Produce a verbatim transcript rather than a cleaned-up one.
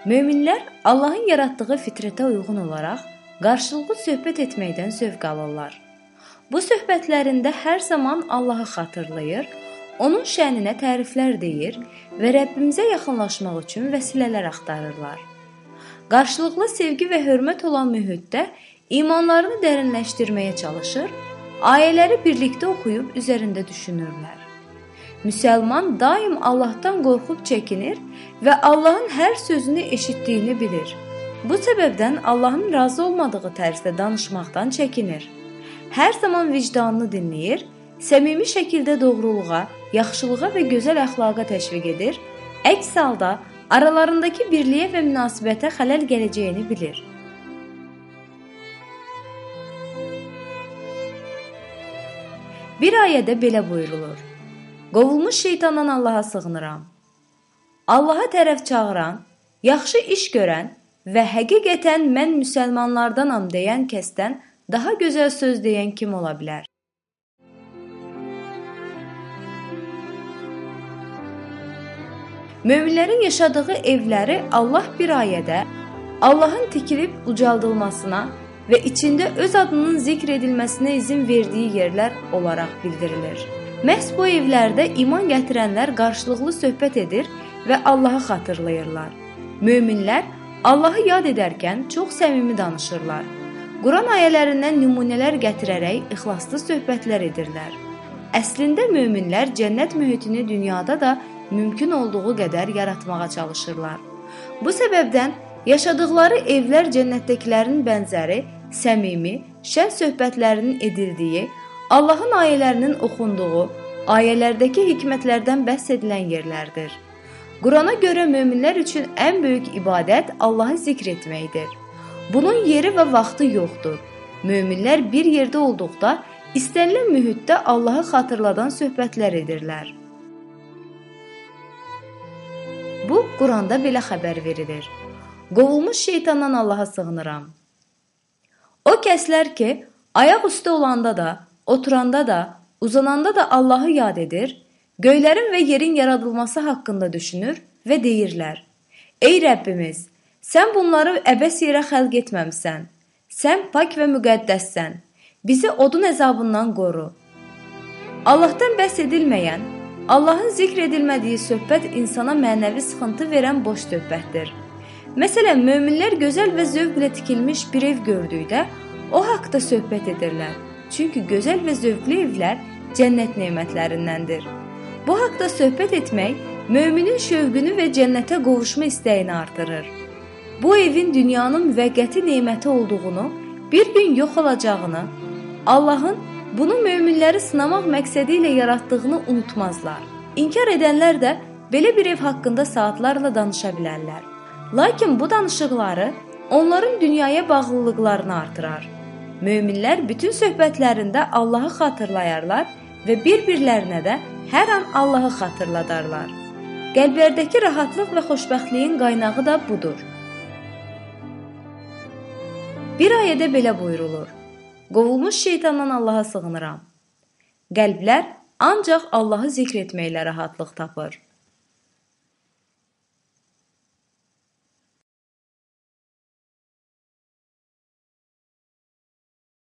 Möminlər Allahın yaratdığı fitrətə uyğun olaraq qarşılıqlı söhbət etməkdən zövq alırlar. Bu söhbətlərində hər zaman Allahı xatırlayır, onun şəninə təriflər deyir və Rəbbimizə yaxınlaşmaq üçün vəsilələr axtarırlar. Qarşılıqlı sevgi və hörmət olan mühitdə imanlarını dərinləşdirməyə çalışır, ayələri birlikdə oxuyub üzərində düşünürlər. Müsəlman daim Allahdan qorxub çəkinir və Allahın hər sözünü eşitdiyini bilir. Bu səbəbdən Allahın razı olmadığı tərzdə danışmaqdan çəkinir. Hər zaman vicdanını dinləyir, səmimi şəkildə doğruluğa, yaxşılığa və gözəl əxlaqa təşviq edir, əks halda aralarındakı birliyə və münasibətə xələl gələcəyini bilir. Bir ayədə belə buyurulur: Qovulmuş şeytandan Allaha sığınıram. Allaha tərəf çağıran, yaxşı iş görən və həqiqətən mən müsəlmanlardanam deyən kəsdən daha gözəl söz deyən kim ola bilər? Möminlərin yaşadığı evləri Allah bir ayədə Allahın tikilib ucaldılmasına və içində öz adının zikr edilməsinə izin verdiyi yerlər olaraq bildirilir. Məhz bu evlərdə iman gətirənlər qarşılıqlı söhbət edir və Allahı xatırlayırlar. Möminlər Allahı yad edərkən çox səmimi danışırlar. Quran ayələrindən nümunələr gətirərək ixlaslı söhbətlər edirlər. Əslində möminlər cənnət mühitini dünyada da mümkün olduğu qədər yaratmağa çalışırlar. Bu səbəbdən yaşadıkları evlər cənnətdəkilərin bənzəri, səmimi, şən söhbətlərinin edildiyi, Allahın ayələrinin oxunduğu, ayələrdəki hikmətlərdən bəhs edilən yerlərdir. Qurana görə möminlər üçün ən böyük ibadət Allahı zikr etməkdir. Bunun yeri və vaxtı yoxdur. Möminlər bir yerdə olduqda, istənilən mühitdə Allahı xatırladan söhbətlər edirlər. Bu, Quranda belə xəbər verilir. Qovulmuş şeytandan Allaha sığınıram. O kəslər ki, ayaq üstə olanda da, oturanda da, uzananda da Allahı yad edir, göylərin və yerin yaradılması haqqında düşünür və deyirlər: Ey Rəbbimiz, sən bunları əbəs yerə xəlq etməmsən, sən pak və müqəddəssən, bizi odun əzabından qoru. Allahdan bəhs edilməyən, Allahın zikr edilmədiyi söhbət insana mənəvi sıxıntı verən boş söhbətdir. Məsələn, möminlər gözəl və zövqlə tikilmiş bir ev gördükdə o haqda söhbət edirlər. Çünki gözəl və zövqlü evlər cənnət nemətlərindəndir. Bu haqda söhbət etmək möminin şövqünü və cənnətə qovuşma istəyini artırır. Bu evin dünyanın müvəqqəti neməti olduğunu, bir gün yox olacağını, Allahın bunu möminləri sınamaq məqsədi ilə yaratdığını unutmazlar. İnkar edənlər də belə bir ev haqqında saatlarla danışa bilərlər. Lakin bu danışıqları onların dünyaya bağlılıqlarını artırar. Möminlər bütün söhbətlərində Allahı xatırlayarlar və bir-birlərinə də hər an Allahı xatırladarlar. Qəlblərdəki rahatlıq və xoşbəxtliyin qaynağı da budur. Bir ayədə belə buyurulur: Qovulmuş şeytandan Allaha sığınıram. Qəlblər ancaq Allahı zikr etməklə rahatlıq tapır.